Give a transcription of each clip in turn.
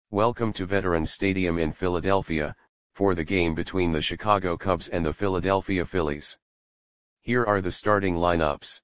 Welcome to Veterans Stadium in Philadelphia, for the game between the Chicago Cubs and the Philadelphia Phillies. Here are the starting lineups.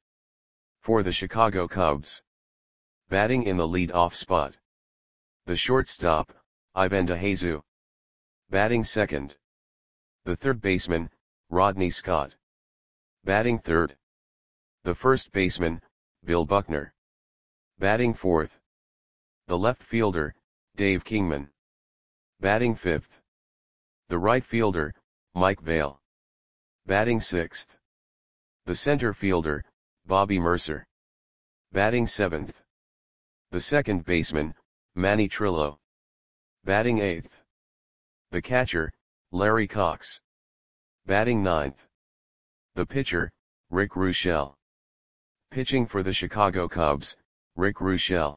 For the Chicago Cubs. Batting in the lead-off spot. The shortstop, Ivan DeJesus. Batting second. The third baseman, Rodney Scott. Batting third. The first baseman, Bill Buckner. Batting fourth. The left fielder, Dave Kingman. Batting fifth. The right fielder, Mike Vail. Batting sixth. The center fielder, Bobby Murcer. Batting seventh. The second baseman, Manny Trillo. Batting eighth. The catcher, Larry Cox. Batting ninth. The pitcher, Rick Ruchel. Pitching for the Chicago Cubs, Rick Ruchel.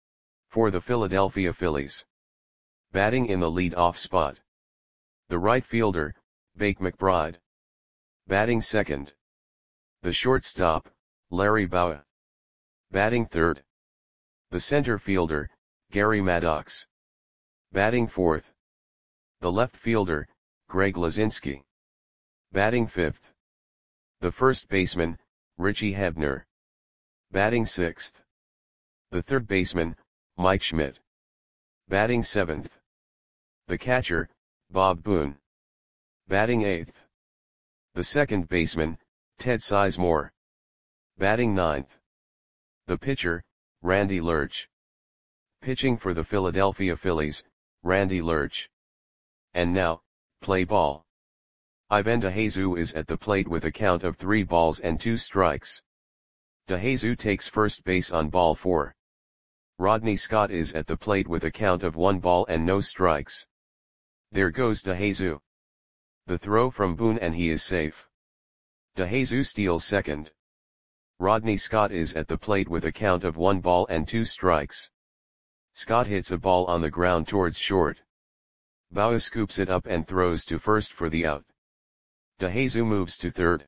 For the Philadelphia Phillies. Batting in the lead-off spot. The right fielder, Bake McBride. Batting second. The shortstop, Larry Bowa. Batting third. The center fielder, Gary Maddox. Batting fourth. The left fielder, Greg Luzinski. Batting fifth. The first baseman, Richie Hebner. Batting sixth. The third baseman, Mike Schmidt. Batting seventh. The catcher, Bob Boone. Batting eighth. The second baseman, Ted Sizemore. Batting ninth. The pitcher, Randy Lerch. Pitching for the Philadelphia Phillies, Randy Lerch. And now, play ball. Ivan DeJesus is at the plate with a count of 3 balls and 2 strikes. DeJesus takes first base on ball 4. Rodney Scott is at the plate with a count of 1 ball and no strikes. There goes DeJesus. The throw from Boone and he is safe. DeJesus steals second. Rodney Scott is at the plate with a count of 1 ball and 2 strikes. Scott hits a ball on the ground towards short. Bowa scoops it up and throws to first for the out. DeJesus moves to third.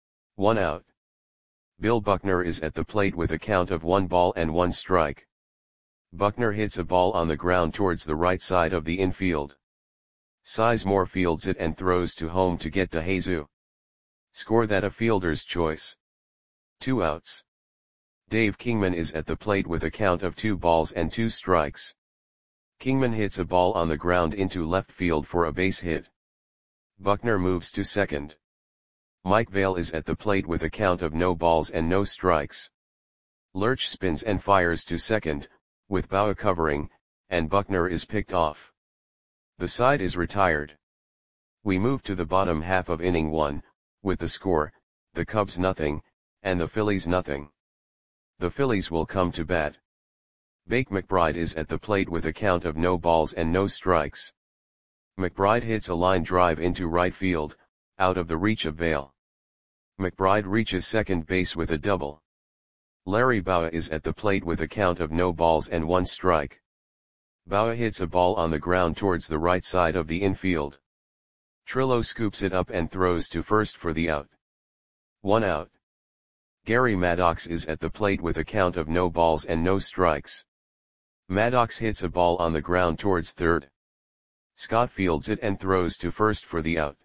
1 out. Bill Buckner is at the plate with a count of 1 ball and 1 strike. Buckner hits a ball on the ground towards the right side of the infield. Sizemore fields it and throws to home to get DeJesus. Score that a fielder's choice. 2 outs. Dave Kingman is at the plate with a count of 2 balls and 2 strikes. Kingman hits a ball on the ground into left field for a base hit. Buckner moves to second. Mike Vail is at the plate with a count of no balls and no strikes. Lerch spins and fires to second, with Bowa covering, and Buckner is picked off. The side is retired. We move to the bottom half of inning 1, with the score, the Cubs nothing, and the Phillies nothing. The Phillies will come to bat. Bake McBride is at the plate with a count of no balls and no strikes. McBride hits a line drive into right field, out of the reach of Vail. McBride reaches second base with a double. Larry Bowa is at the plate with a count of no balls and 1 strike. Bowa hits a ball on the ground towards the right side of the infield. Trillo scoops it up and throws to first for the out. 1 out. Gary Maddox is at the plate with a count of no balls and no strikes. Maddox hits a ball on the ground towards third. Scott fields it and throws to first for the out.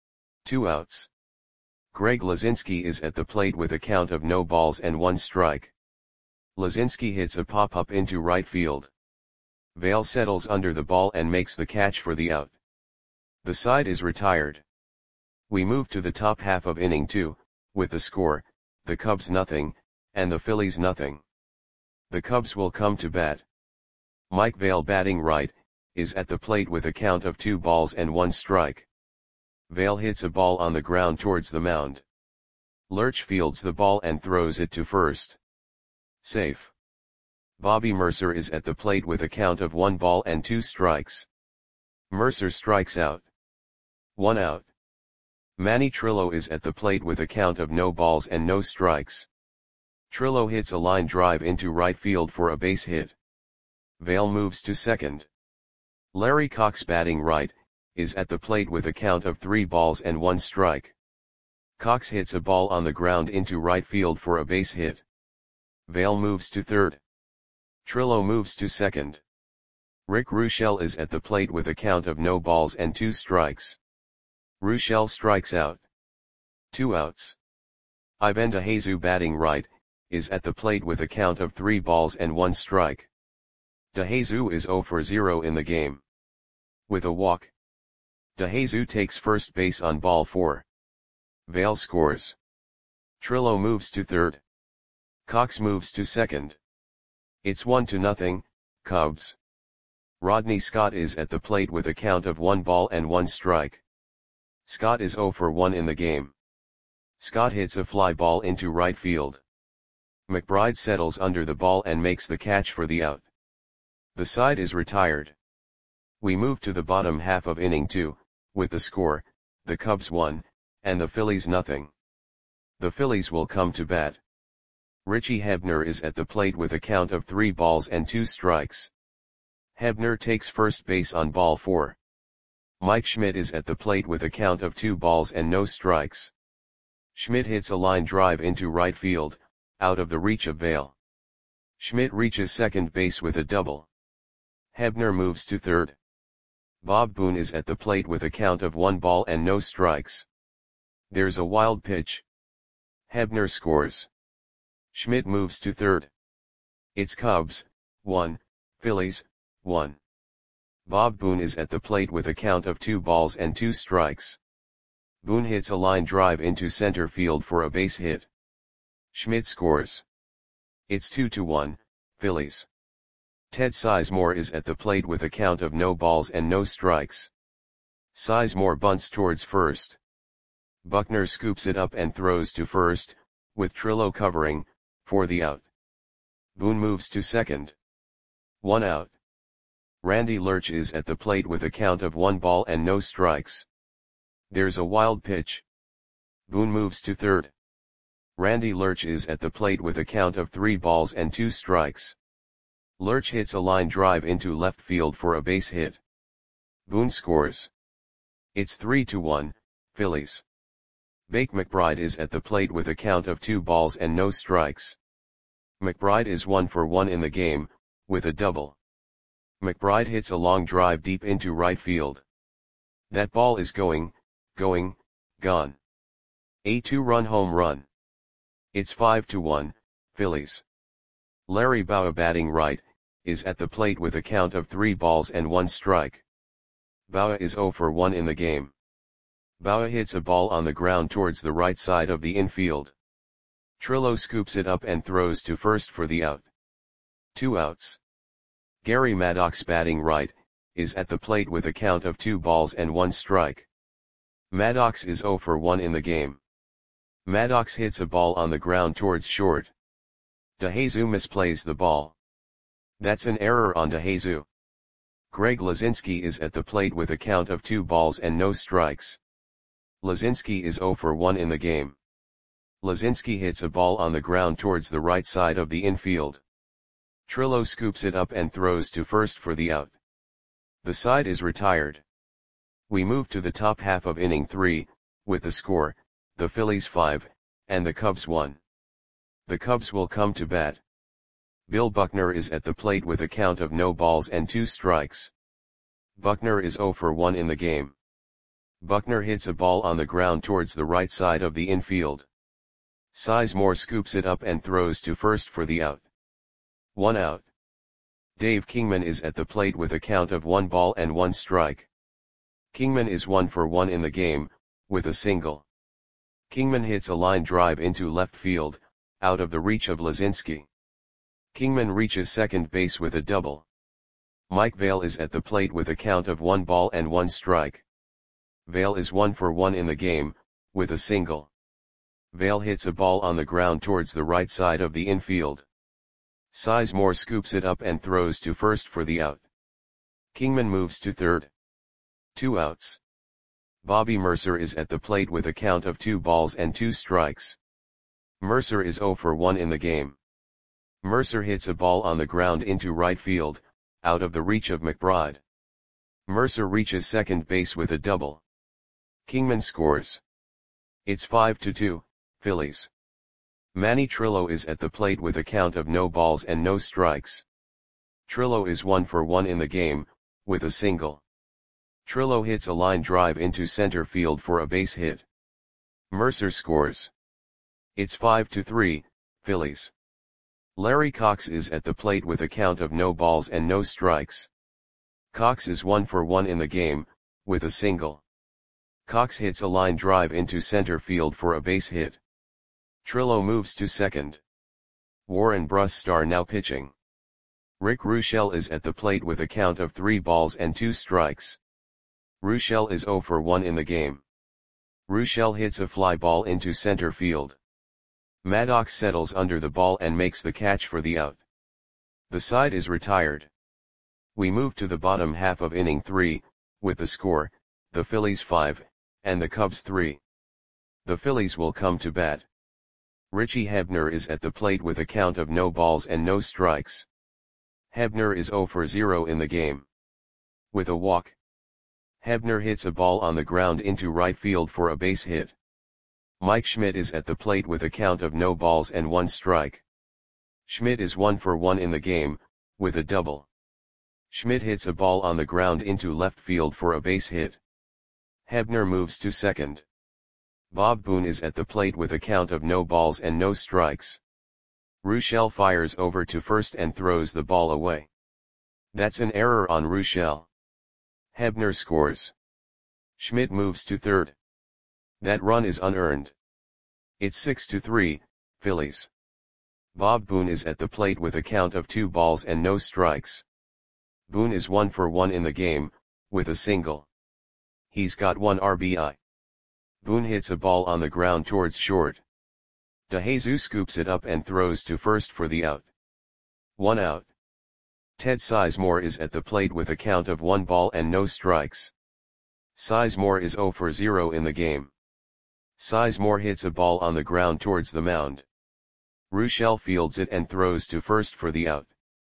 2 outs. Greg Luzinski is at the plate with a count of no balls and 1 strike. Luzinski hits a pop-up into right field. Vail settles under the ball and makes the catch for the out. The side is retired. We move to the top half of inning 2, with the score, the Cubs nothing, and the Phillies nothing. The Cubs will come to bat. Mike Vail batting right, is at the plate with a count of 2 balls and 1 strike. Vail hits a ball on the ground towards the mound. Lerch fields the ball and throws it to first. Safe. Bobby Murcer is at the plate with a count of 1 ball and 2 strikes. Murcer strikes out. 1 out. Manny Trillo is at the plate with a count of no balls and no strikes. Trillo hits a line drive into right field for a base hit. Vail moves to second. Larry Cox batting right, is at the plate with a count of 3 balls and 1 strike. Cox hits a ball on the ground into right field for a base hit. Vail moves to third. Trillo moves to second. Rick Ruschel is at the plate with a count of no balls and 2 strikes. Ruschel strikes out. 2 outs. Ivan DeJesus batting right, is at the plate with a count of 3 balls and 1 strike. DeJesus is 0 for 0 in the game. With a walk. DeJesus takes first base on ball 4. Vail scores. Trillo moves to third. Cox moves to second. It's 1-0, Cubs. Rodney Scott is at the plate with a count of 1 ball and 1 strike. Scott is 0 for 1 in the game. Scott hits a fly ball into right field. McBride settles under the ball and makes the catch for the out. The side is retired. We move to the bottom half of inning 2, with the score, the Cubs 1, and the Phillies 0. The Phillies will come to bat. Richie Hebner is at the plate with a count of 3 balls and 2 strikes. Hebner takes first base on ball 4. Mike Schmidt is at the plate with a count of 2 balls and no strikes. Schmidt hits a line drive into right field, out of the reach of Vail. Schmidt reaches second base with a double. Hebner moves to third. Bob Boone is at the plate with a count of 1 ball and no strikes. There's a wild pitch. Hebner scores. Schmidt moves to third. It's Cubs, 1, Phillies, 1. Bob Boone is at the plate with a count of 2 balls and 2 strikes. Boone hits a line drive into center field for a base hit. Schmidt scores. It's 2-1, Phillies. Ted Sizemore is at the plate with a count of no balls and no strikes. Sizemore bunts towards first. Buckner scoops it up and throws to first, with Trillo covering, for the out. Boone moves to second. 1 out. Randy Lurch is at the plate with a count of 1 ball and no strikes. There's a wild pitch. Boone moves to third. Randy Lurch is at the plate with a count of 3 balls and 2 strikes. Lurch hits a line drive into left field for a base hit. Boone scores. It's 3-1, Phillies. Bake McBride is at the plate with a count of 2 balls and no strikes. McBride is 1 for 1 in the game, with a double. McBride hits a long drive deep into right field. That ball is gone. A 2-run home run. It's 5-1, Phillies. Larry Bowa batting right, is at the plate with a count of 3 balls and 1 strike. Bowa is 0 for 1 in the game. Bowa hits a ball on the ground towards the right side of the infield. Trillo scoops it up and throws to first for the out. 2 outs. Gary Maddox batting right, is at the plate with a count of 2 balls and 1 strike. Maddox is 0 for 1 in the game. Maddox hits a ball on the ground towards short. DeJesus misplays the ball. That's an error on DeJesus. Greg Lazinski is at the plate with a count of 2 balls and no strikes. Lazinski is 0 for 1 in the game. Lazinski hits a ball on the ground towards the right side of the infield. Trillo scoops it up and throws to first for the out. The side is retired. We move to the top half of inning 3, with the score, the Phillies 5, and the Cubs 1. The Cubs will come to bat. Bill Buckner is at the plate with a count of no balls and 2 strikes. Buckner is 0 for 1 in the game. Buckner hits a ball on the ground towards the right side of the infield. Sizemore scoops it up and throws to first for the out. 1 out. Dave Kingman is at the plate with a count of 1 ball and 1 strike. Kingman is 1 for 1 in the game, with a single. Kingman hits a line drive into left field, out of the reach of Lazinski. Kingman reaches second base with a double. Mike Vail is at the plate with a count of 1 ball and 1 strike. Vail is 1 for 1 in the game, with a single. Vail hits a ball on the ground towards the right side of the infield. Sizemore scoops it up and throws to first for the out. Kingman moves to third. 2 outs. Bobby Mercer is at the plate with a count of 2 balls and 2 strikes. Mercer is 0 for 1 in the game. Mercer hits a ball on the ground into right field, out of the reach of McBride. Mercer reaches second base with a double. Kingman scores. It's 5-2, Phillies. Manny Trillo is at the plate with a count of no balls and no strikes. Trillo is 1 for 1 in the game, with a single. Trillo hits a line drive into center field for a base hit. Mercer scores. It's 5-3, Phillies. Larry Cox is at the plate with a count of no balls and no strikes. Cox is 1 for 1 in the game, with a single. Cox hits a line drive into center field for a base hit. Trillo moves to second. Warren Brustar now pitching. Rick Ruschel is at the plate with a count of 3 balls and 2 strikes. Ruschel is 0 for 1 in the game. Ruschel hits a fly ball into center field. Maddox settles under the ball and makes the catch for the out. The side is retired. We move to the bottom half of inning 3, with the score, the Phillies 5, and the Cubs 3. The Phillies will come to bat. Richie Hebner is at the plate with a count of no balls and no strikes. Hebner is 0 for 0 in the game. With a walk. Hebner hits a ball on the ground into right field for a base hit. Mike Schmidt is at the plate with a count of no balls and 1 strike. Schmidt is 1 for 1 in the game, with a double. Schmidt hits a ball on the ground into left field for a base hit. Hebner moves to second. Bob Boone is at the plate with a count of no balls and no strikes. Ruschel fires over to first and throws the ball away. That's an error on Ruschel. Hebner scores. Schmidt moves to third. That run is unearned. It's 6-3, Phillies. Bob Boone is at the plate with a count of 2 balls and no strikes. Boone is 1 for 1 in the game, with a single. He's got 1 RBI. Boone hits a ball on the ground towards short. DeJesus scoops it up and throws to first for the out. 1 out. Ted Sizemore is at the plate with a count of 1 ball and no strikes. Sizemore is 0 for 0 in the game. Sizemore hits a ball on the ground towards the mound. Ruschel fields it and throws to first for the out.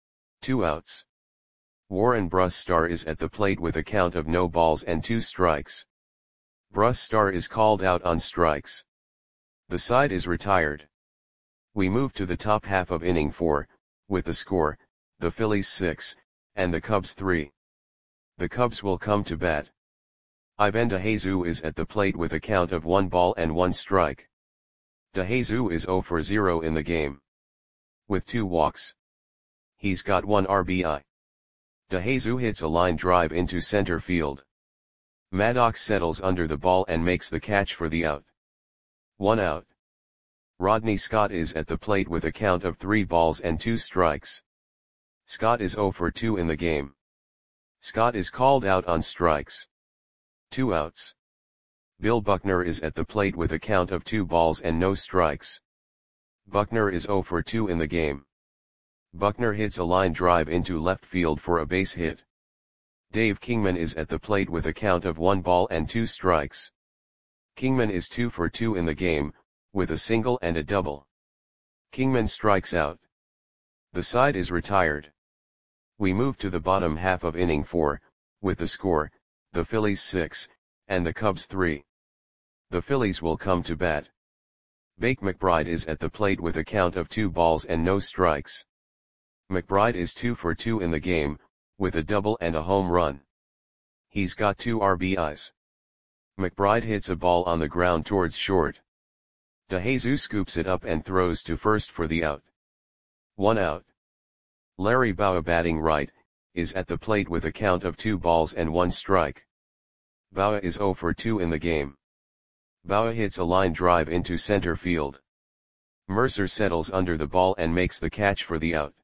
2 outs. Warren Brustar is at the plate with a count of no balls and 2 strikes. Brustar is called out on strikes. The side is retired. We move to the top half of inning 4, with the score, the Phillies 6, and the Cubs 3. The Cubs will come to bat. Ivan DeJesus is at the plate with a count of 1 ball and 1 strike. DeJesus is 0 for 0 in the game. With 2 walks. He's got 1 RBI. DeJesus hits a line drive into center field. Maddox settles under the ball and makes the catch for the out. 1 out. Rodney Scott is at the plate with a count of 3 balls and 2 strikes. Scott is 0 for 2 in the game. Scott is called out on strikes. 2 outs. Bill Buckner is at the plate with a count of 2 balls and no strikes. Buckner is 0 for 2 in the game. Buckner hits a line drive into left field for a base hit. Dave Kingman is at the plate with a count of 1 ball and 2 strikes. Kingman is 2 for 2 in the game, with a single and a double. Kingman strikes out. The side is retired. We move to the bottom half of inning 4, with the score, the Phillies 6, and the Cubs 3. The Phillies will come to bat. Bake McBride is at the plate with a count of 2 balls and no strikes. McBride is 2 for 2 in the game, with a double and a home run. He's got 2 RBIs. McBride hits a ball on the ground towards short. DeJesus scoops it up and throws to first for the out. 1 out. Larry Bowa batting right, is at the plate with a count of 2 balls and 1 strike. Bowa is 0 for 2 in the game. Bowa hits a line drive into center field. Mercer settles under the ball and makes the catch for the out.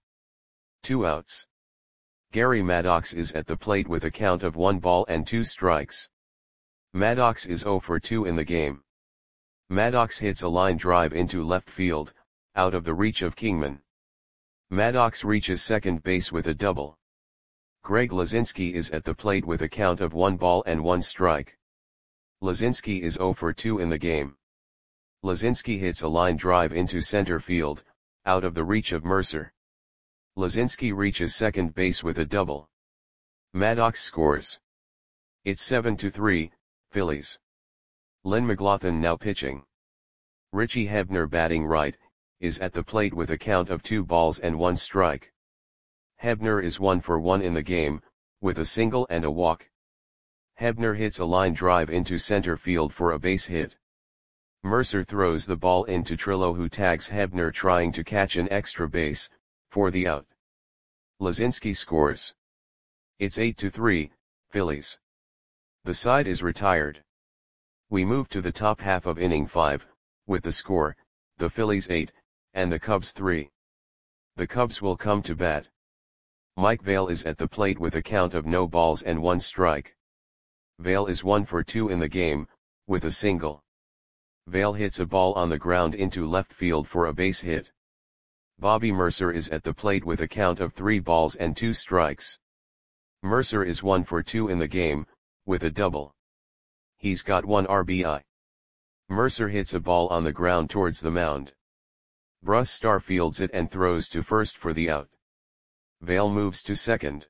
2 outs. Gary Maddox is at the plate with a count of 1 ball and 2 strikes. Maddox is 0 for 2 in the game. Maddox hits a line drive into left field, out of the reach of Kingman. Maddox reaches second base with a double. Greg Lazinski is at the plate with a count of 1 ball and 1 strike. Lazinski is 0 for 2 in the game. Lazinski hits a line drive into center field, out of the reach of Mercer. Lazinski reaches second base with a double. Maddox scores. It's 7-3, Phillies. Len McLaughlin now pitching. Richie Hebner batting right, is at the plate with a count of 2 balls and 1 strike. Hebner is 1 for 1 in the game, with a single and a walk. Hebner hits a line drive into center field for a base hit. Mercer throws the ball into Trillo, who tags Hebner trying to catch an extra base, for the out. Lazinski scores. It's 8-3, Phillies. The side is retired. We move to the top half of inning 5, with the score, the Phillies 8, and the Cubs 3. The Cubs will come to bat. Mike Vail is at the plate with a count of no balls and 1 strike. Vail is 1 for 2 in the game, with a single. Vail hits a ball on the ground into left field for a base hit. Bobby Mercer is at the plate with a count of 3 balls and 2 strikes. Mercer is 1 for 2 in the game, with a double. He's got 1 RBI. Mercer hits a ball on the ground towards the mound. Bruce Starr fields it and throws to first for the out. Vail moves to second.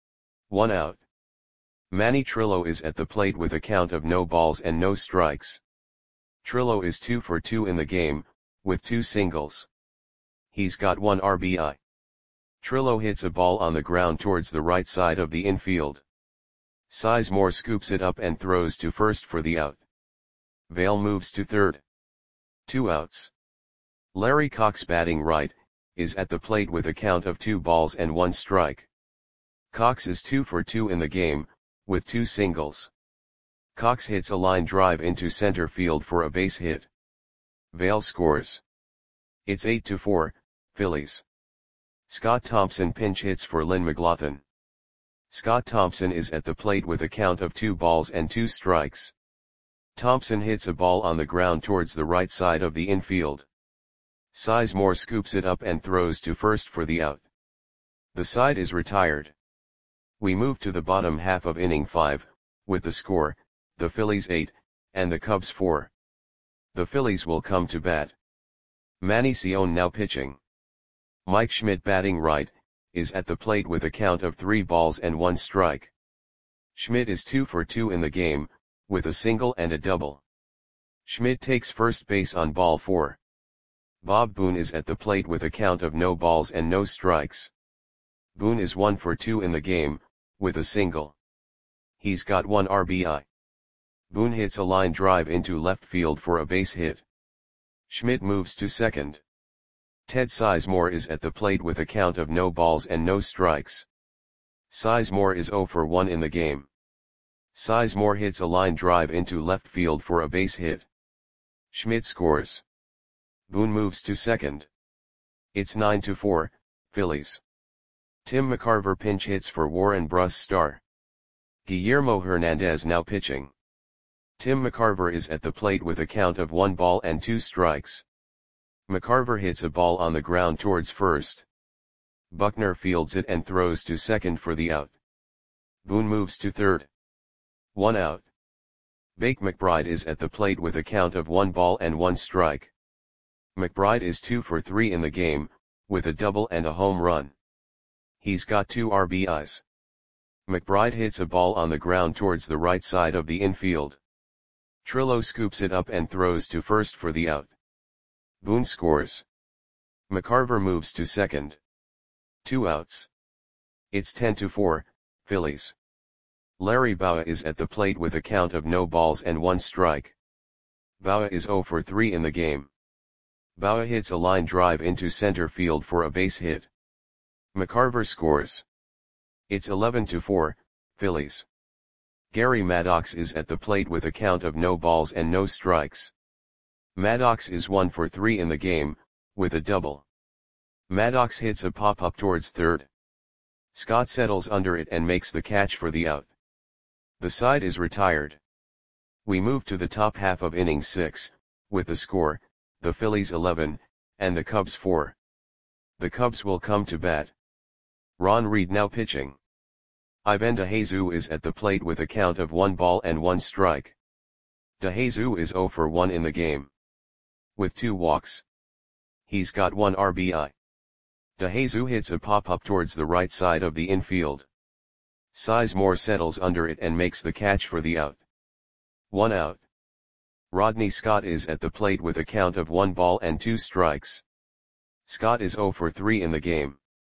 1 out. Manny Trillo is at the plate with a count of no balls and no strikes. Trillo is 2 for 2 in the game, with 2 singles. He's got 1 RBI. Trillo hits a ball on the ground towards the right side of the infield. Sizemore scoops it up and throws to first for the out. Vail moves to third. 2 outs. Larry Cox, batting right, is at the plate with a count of 2 balls and 1 strike. Cox is 2 for 2 in the game, with 2 singles. Cox hits a line drive into center field for a base hit. Vail scores. It's 8-4, Phillies. Scott Thompson pinch hits for Lynn McLaughlin. Scott Thompson is at the plate with a count of 2 balls and 2 strikes. Thompson hits a ball on the ground towards the right side of the infield. Sizemore scoops it up and throws to first for the out. The side is retired. We move to the bottom half of inning 5, with the score, the Phillies 8, and the Cubs 4. The Phillies will come to bat. Manny Cione now pitching. Mike Schmidt, batting right, is at the plate with a count of 3 balls and 1 strike. Schmidt is 2 for 2 in the game, with a single and a double. Schmidt takes first base on ball 4. Bob Boone is at the plate with a count of no balls and no strikes. Boone is 1 for 2 in the game, with a single. He's got 1 RBI. Boone hits a line drive into left field for a base hit. Schmidt moves to second. Ted Sizemore is at the plate with a count of no balls and no strikes. Sizemore is 0 for 1 in the game. Sizemore hits a line drive into left field for a base hit. Schmidt scores. Boone moves to second. It's 9-4, Phillies. Tim McCarver pinch hits for Warren Bruce Starr. Guillermo Hernandez now pitching. Tim McCarver is at the plate with a count of 1 ball and 2 strikes. McCarver hits a ball on the ground towards first. Buckner fields it and throws to second for the out. Boone moves to third. 1 out. Bake McBride is at the plate with a count of 1 ball and 1 strike. McBride is 2 for 3 in the game, with a double and a home run. He's got 2 RBIs. McBride hits a ball on the ground towards the right side of the infield. Trillo scoops it up and throws to first for the out. Boone scores. McCarver moves to second. 2 outs. It's 10-4, Phillies. Larry Bowa is at the plate with a count of no balls and 1 strike. Bowa is 0 for 3 in the game. Bowa hits a line drive into center field for a base hit. McCarver scores. It's 11-4, Phillies. Gary Maddox is at the plate with a count of no balls and no strikes. Maddox is 1 for 3 in the game, with a double. Maddox hits a pop-up towards third. Scott settles under it and makes the catch for the out. The side is retired. We move to the top half of inning 6, with the score, the Phillies 11, and the Cubs 4. The Cubs will come to bat. Ron Reed now pitching. Ivan DeJesus is at the plate with a count of 1 ball and 1 strike. DeJesus is 0 for 1 in the game, with 2 walks. He's got 1 RBI. DeJesus hits a pop-up towards the right side of the infield. Sizemore settles under it and makes the catch for the out. 1 out. Rodney Scott is at the plate with a count of 1 ball and 2 strikes. Scott is 0 for 3 in the game.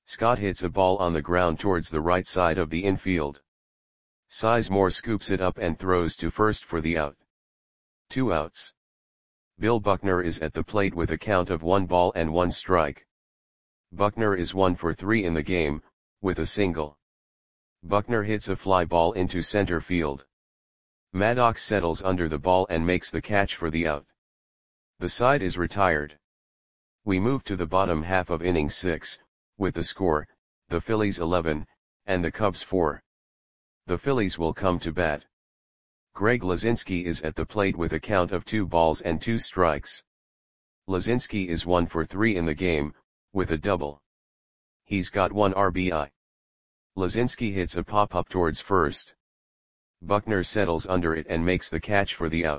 Scott hits a ball on the ground towards the right side of the infield. Sizemore scoops it up and throws to first for the out. 2 outs. Bill Buckner is at the plate with a count of 1 ball and 1 strike. Buckner is 1 for 3 in the game, with a single. Buckner hits a fly ball into center field. Maddox settles under the ball and makes the catch for the out. The side is retired. We move to the bottom half of inning 6, with the score, the Phillies 11, and the Cubs 4. The Phillies will come to bat. Greg Luzinski is at the plate with a count of 2 balls and 2 strikes. Luzinski is 1 for 3 in the game, with a double. He's got 1 RBI. Luzinski hits a pop-up towards first. Buckner settles under it and makes the catch for the out.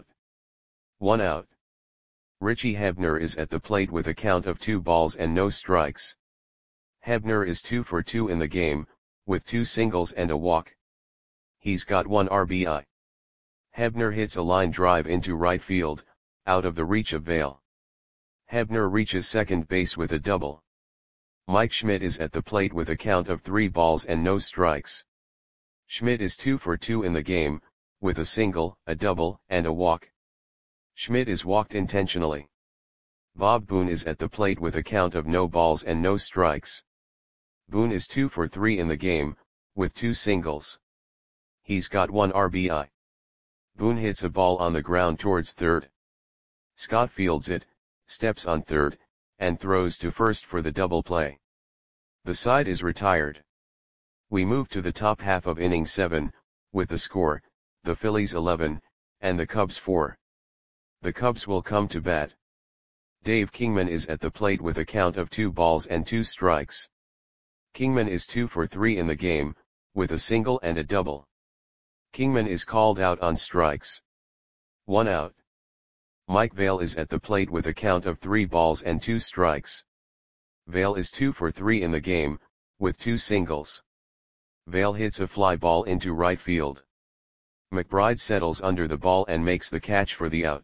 1 out. Richie Hebner is at the plate with a count of 2 balls and no strikes. Hebner is 2 for 2 in the game, with 2 singles and a walk. He's got 1 RBI. Hebner hits a line drive into right field, out of the reach of Vail. Hebner reaches second base with a double. Mike Schmidt is at the plate with a count of 3 balls and no strikes. Schmidt is 2 for 2 in the game, with a single, a double, and a walk. Schmidt is walked intentionally. Bob Boone is at the plate with a count of no balls and no strikes. Boone is 2 for 3 in the game, with 2 singles. He's got 1 RBI. Boone hits a ball on the ground towards third. Scott fields it, steps on third, and throws to first for the double play. The side is retired. We move to the top half of inning 7, with the score, the Phillies 11, and the Cubs 4. The Cubs will come to bat. Dave Kingman is at the plate with a count of 2 balls and 2 strikes. Kingman is 2 for 3 in the game, with a single and a double. Kingman is called out on strikes. 1 out. Mike Vail is at the plate with a count of 3 balls and 2 strikes. Vail is 2 for 3 in the game, with 2 singles. Vail hits a fly ball into right field. McBride settles under the ball and makes the catch for the out.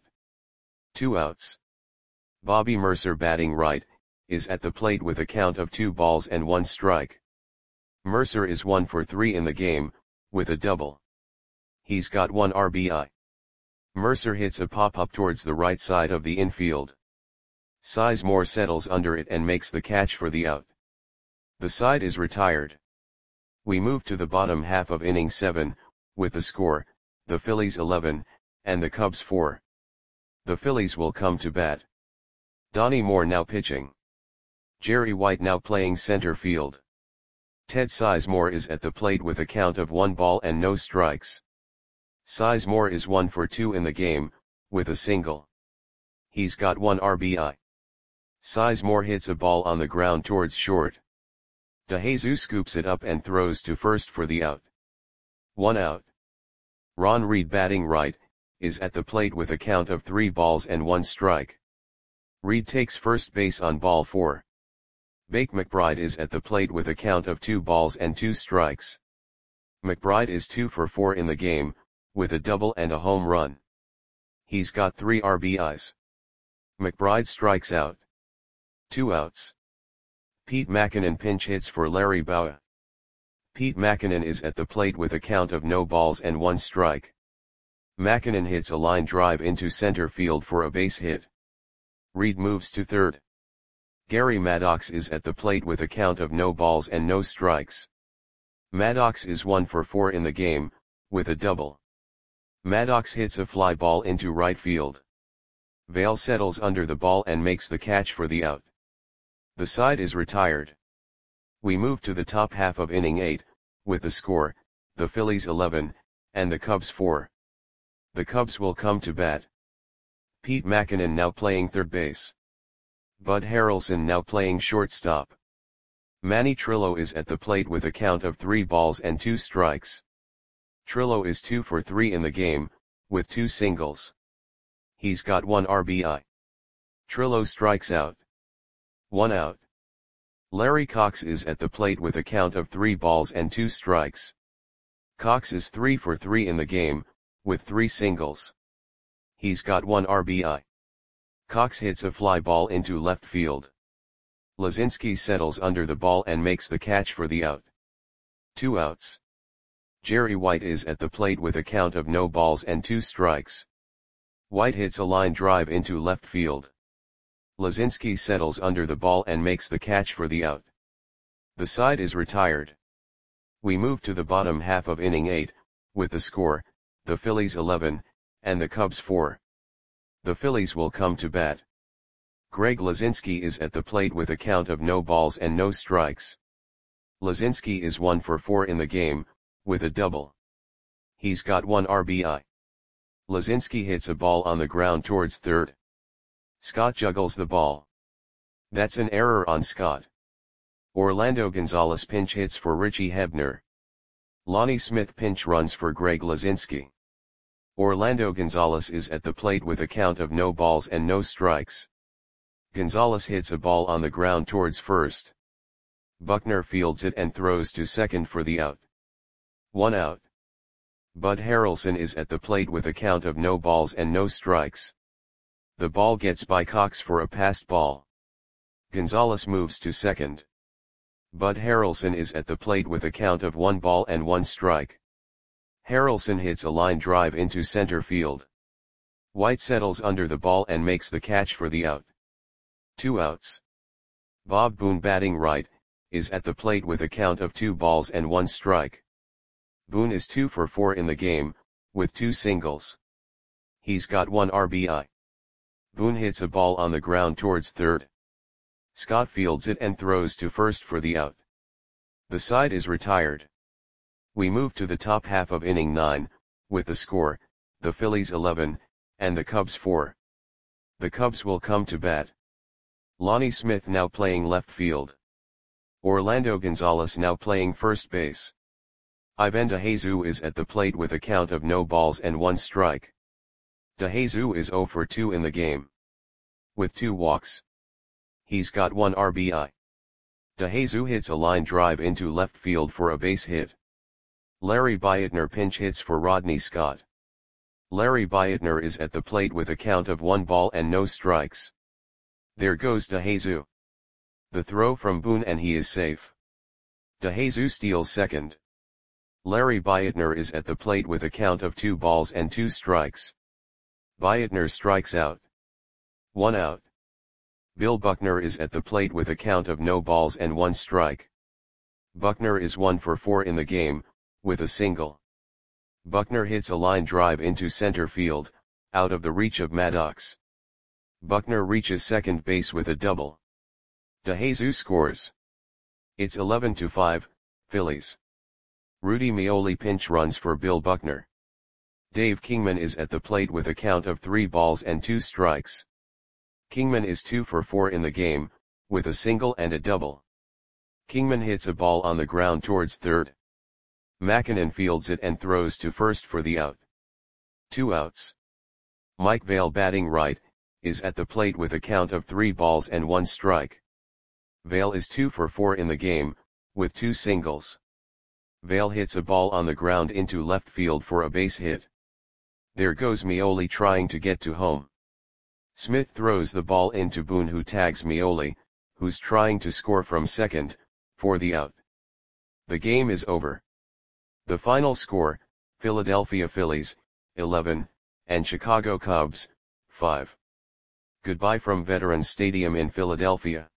2 outs. Bobby Mercer, batting right, is at the plate with a count of 2 balls and 1 strike. Mercer is 1 for 3 in the game, with a double. He's got 1 RBI. Mercer hits a pop-up towards the right side of the infield. Sizemore settles under it and makes the catch for the out. The side is retired. We move to the bottom half of inning 7, with the score, the Phillies 11, and the Cubs 4. The Phillies will come to bat. Donnie Moore now pitching. Jerry White now playing center field. Ted Sizemore is at the plate with a count of 1 ball and no strikes. Sizemore is 1 for 2 in the game, with a single. He's got 1 RBI. Sizemore hits a ball on the ground towards short. DeJesus scoops it up and throws to first for the out. 1 out. Ron Reed, batting right, is at the plate with a count of 3 balls and 1 strike. Reed takes first base on ball 4. Bake McBride is at the plate with a count of 2 balls and 2 strikes. McBride is 2 for 4 in the game, with a double and a home run. He's got 3 RBIs. McBride strikes out. 2 outs. Pete Mackinnon pinch hits for Larry Bowa. Pete Mackinnon is at the plate with a count of no balls and 1 strike. Mackinnon hits a line drive into center field for a base hit. Reed moves to third. Gary Maddox is at the plate with a count of no balls and no strikes. Maddox is 1 for 4 in the game, with a double. Maddox hits a fly ball into right field. Vail settles under the ball and makes the catch for the out. The side is retired. We move to the top half of inning 8, with the score, the Phillies 11, and the Cubs 4. The Cubs will come to bat. Pete Mackinnon now playing third base. Bud Harrelson now playing shortstop. Manny Trillo is at the plate with a count of 3 balls and 2 strikes. Trillo is 2 for 3 in the game, with 2 singles. He's got 1 RBI. Trillo strikes out. 1 out. Larry Cox is at the plate with a count of 3 balls and 2 strikes. Cox is 3 for 3 in the game, with 3 singles. He's got 1 RBI. Cox hits a fly ball into left field. Lazinski settles under the ball and makes the catch for the out. 2 outs. Jerry White is at the plate with a count of no balls and 2 strikes. White hits a line drive into left field. Lazinski settles under the ball and makes the catch for the out. The side is retired. We move to the bottom half of inning 8, with the score, the Phillies 11, and the Cubs 4. The Phillies will come to bat. Greg Lazinski is at the plate with a count of no balls and no strikes. Lazinski is 1 for 4 in the game, with a double. He's got 1 RBI. Lazinski hits a ball on the ground towards third. Scott juggles the ball. That's an error on Scott. Orlando Gonzalez pinch hits for Richie Hebner. Lonnie Smith pinch runs for Greg Lazinski. Orlando Gonzalez is at the plate with a count of no balls and no strikes. Gonzalez hits a ball on the ground towards first. Buckner fields it and throws to second for the out. 1 out. Bud Harrelson is at the plate with a count of no balls and no strikes. The ball gets by Cox for a passed ball. Gonzalez moves to second. Bud Harrelson is at the plate with a count of 1 ball and 1 strike. Harrelson hits a line drive into center field. White settles under the ball and makes the catch for the out. 2 outs. Bob Boone, batting right, is at the plate with a count of 2 balls and 1 strike. Boone is 2 for 4 in the game, with 2 singles. He's got 1 RBI. Boone hits a ball on the ground towards third. Scott fields it and throws to first for the out. The side is retired. We move to the top half of inning 9, with the score, the Phillies 11, and the Cubs 4. The Cubs will come to bat. Lonnie Smith now playing left field. Orlando Gonzalez now playing first base. Ivan DeJesus is at the plate with a count of no balls and 1 strike. DeJesus is 0 for 2 in the game, with 2 walks. He's got 1 RBI. DeJesus hits a line drive into left field for a base hit. Larry Beitner pinch hits for Rodney Scott. Larry Beitner is at the plate with a count of 1 ball and no strikes. There goes DeJesus. The throw from Boone and he is safe. DeJesus steals second. Larry Beitner is at the plate with a count of 2 balls and 2 strikes. Beitner strikes out. 1 out. Bill Buckner is at the plate with a count of no balls and 1 strike. Buckner is 1 for 4 in the game, with a single. Buckner hits a line drive into center field, out of the reach of Maddox. Buckner reaches second base with a double. DeJesus scores. It's 11-5, Phillies. Rudy Meoli pinch runs for Bill Buckner. Dave Kingman is at the plate with a count of 3 balls and 2 strikes. Kingman is 2 for 4 in the game, with a single and a double. Kingman hits a ball on the ground towards third. McKinnon fields it and throws to first for the out. 2 outs. Mike Vail, batting right, is at the plate with a count of 3 balls and 1 strike. Vail is 2 for 4 in the game, with 2 singles. Vail hits a ball on the ground into left field for a base hit. There goes Meoli trying to get to home. Smith throws the ball into Boone, who tags Meoli, who's trying to score from second, for the out. The game is over. The final score, Philadelphia Phillies, 11, and Chicago Cubs, 5. Goodbye from Veterans Stadium in Philadelphia.